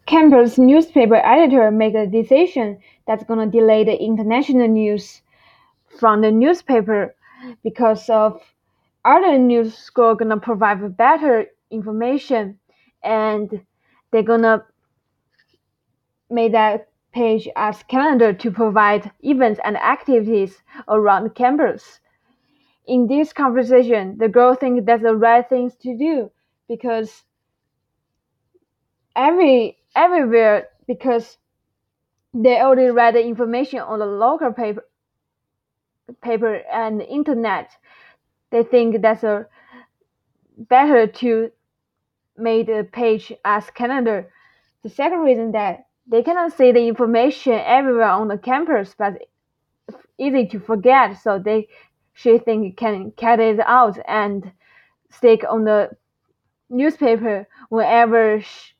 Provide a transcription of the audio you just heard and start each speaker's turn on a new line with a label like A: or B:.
A: campus newspaper editor make a decision that's gonna delay the international news from the newspaper because of other news school gonna provide better information, and they're gonna make that page as calendar to provide events and activities around campus. In this conversation, the girl thinks that's the right things to do because everywhere because they already read the information on the local paper and internet. They think that's a better to make the page as calendar. The second reason that they cannot see the information everywhere on the campus, but easy to forget, so she think can cut it out and stick on the newspaper whenever